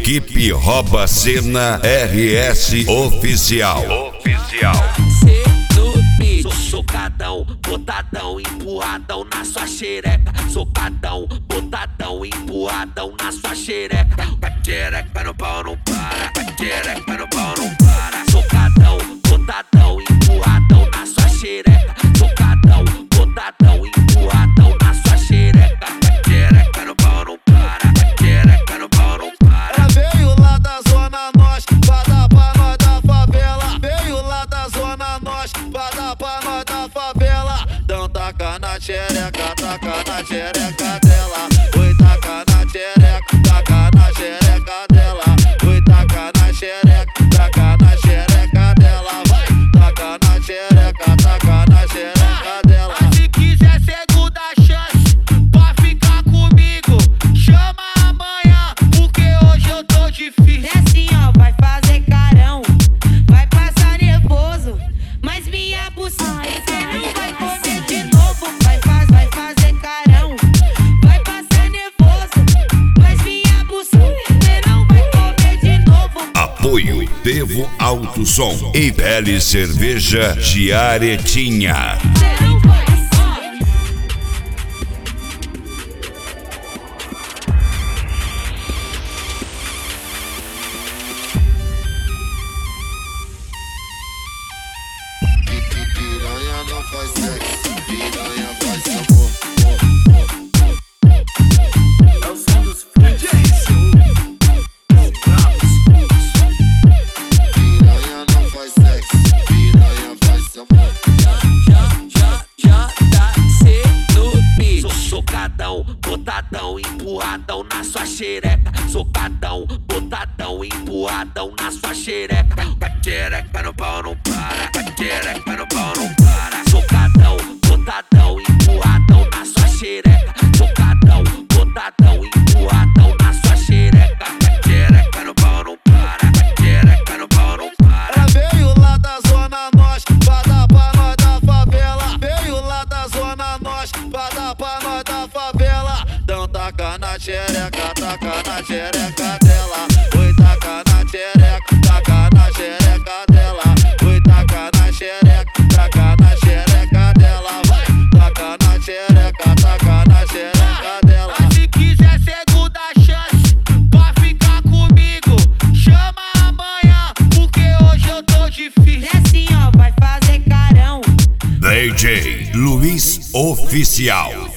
Equipe Rouba Cena RS Oficial. Socadão, botadão, empurradão na sua xereca. Socadão, botadão, empurradão na sua xereca. Xereca no pau não para, xereca no pau não para. Socadão, botadão, empurradão na sua xereca. Socadão, botadão, empurradão na sua xereca. Xereca no pau não para, xereca no pau não para. Ela veio lá da zona norte, pra dar pra nós da favela. Veio lá da zona norte, pra dar pra nós da favela. Então taca na xereca, taca na xereca dela. Oi, taca na xereca dela. Oi, taca na xereca dela. Vai, taca na xereca dela. Mas se quiser segunda chance pra ficar comigo, chama amanhã, porque hoje eu tô difícil. É assim, ó, vai fazer carão, vai passar nervoso, mas minha buceta cê não vai comer de novo. Vai fazer carão, vai passar nervoso, mas minha buceta cê não vai comer de novo. Apoio Devo Alto Som e Belle Cerveja de Aretinha. Cê não vai, Piranha não faz sexo, piranha faz amor. É o som dos DJs. Piranha não faz sexo, piranha faz amor. Já tá sendo pique. Socadão, botadão, empurradão na sua xereca. Socadão, botadão, empurradão na sua xereca. Xereca no pau não para, xereca no pau não para. Socadão, botadão, empurradão na sua xereca. Socadão, botadão, empurradão na sua xereca. Xereca no pau não para, xereca no pau não para. Ela veio lá da zona norte, pra dar pra nós da favela. Veio lá da zona norte, pra dar pra nós da favela. Então taca na xereca dela. Oi, taca na xereca dela. Oi, taca na xereca dela. Vai, taca na xereca dela. Mas se quiser segunda chance pra ficar comigo, chama amanhã, porque hoje eu tô difícil. é assim, ó, vai fazer carão. DJ Luiz Oficial.